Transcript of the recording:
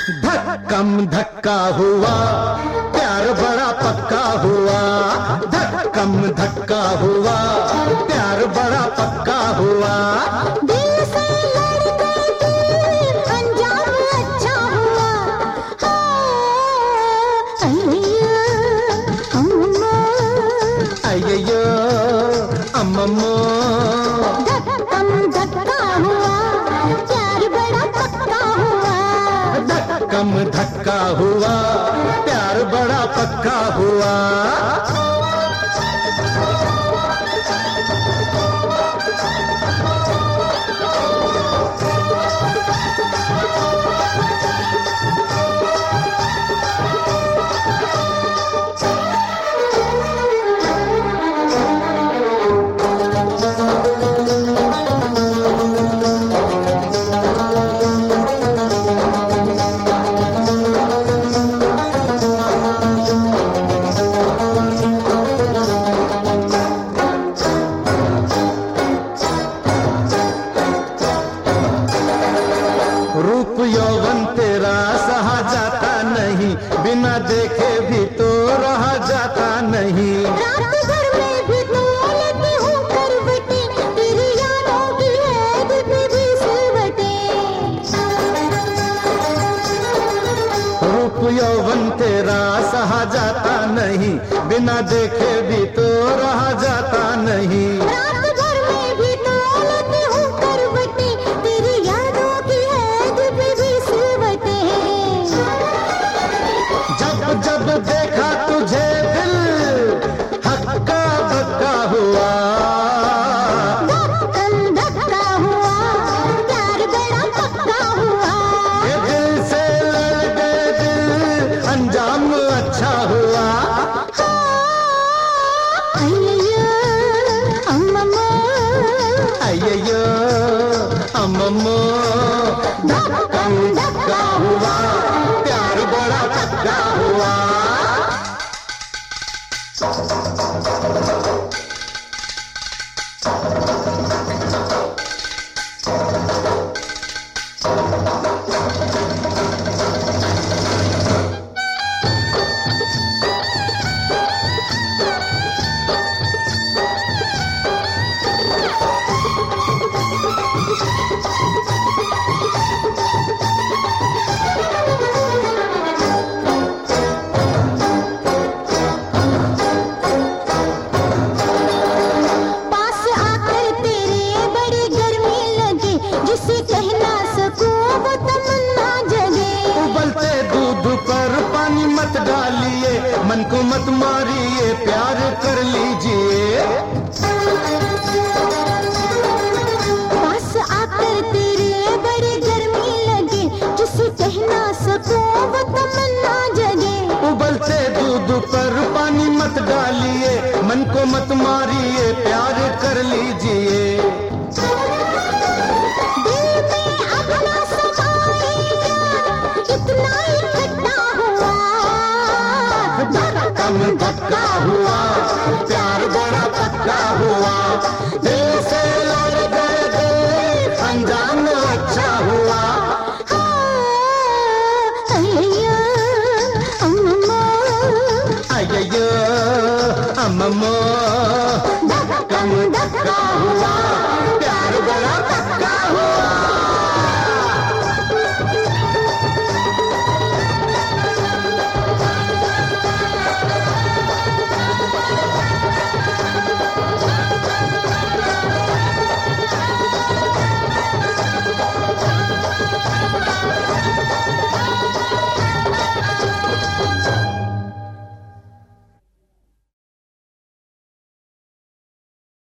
धक्कम धक्का हुआ, प्यार बड़ा पक्का हुआ। धक्कम धक्का हुआ, प्यार बड़ा पक्का हुआ। दिल से लड़ गए दिल, अंजाम अच्छा हुआ। अय्यो अम्मम्मो, धक्कम धक्का हुआ, प्यार बड़ा पक्का हुआ। धक्कम धक्का हुआ, प्यार बड़ा पक्का हुआ। रूप यौवन तेरा सहा जाता नहीं, बिना देखे भी तो रहा जाता नहीं। रात भर में भी तो लेती हूँ करवटें, तेरी यादों की है दिल पे भी सिलवटें। रूप यौवन तेरा सहा जाता नहीं, बिना देखे भी तो रहा जाता नहीं। रात भर में भी तो लेती हूँ करवटें, तेरी यादों की है दिल पे भी सिलवटें। जब जब देखा तुझे दिल हक्का बक्का हुआ। धक्कम धक्का हुआ, प्यार बड़ा पक्का हुआ। ये दिल से लड़ गए दिल, अंजाम अच्छा हुआ। अय्यो अम्मम्मो, अय्यो अम्मम्मो, धक्कम धक्का हुआ, प्यार बड़ा पक्का हुआ। पास आकर तेरे बड़ी गर्मी लगे, जिसे कह ना सकूं वो तमन्ना जगे। उबलते दूध पर पानी मत डालिए, मन को मत मारिए, प्यार कर लीजिए। पास आकर तेरे बड़ी गर्मी लगे, जिसे कह ना सकूं वो तमन्ना जगे। उबलते दूध पर पानी मत डालिए, मन को मत मारिए, प्यार कर लीजिए। दिल में अपना समाएगा, इतना ही खट्टा हुआ। धक्कम धक्का हुआ, प्यार बड़ा पक्का हुआ। दिल से लड़ गए दिल, अंजाम अच्छा हुआ। अय्यो अम्मम्मो, अय्यो अम्मम्मो,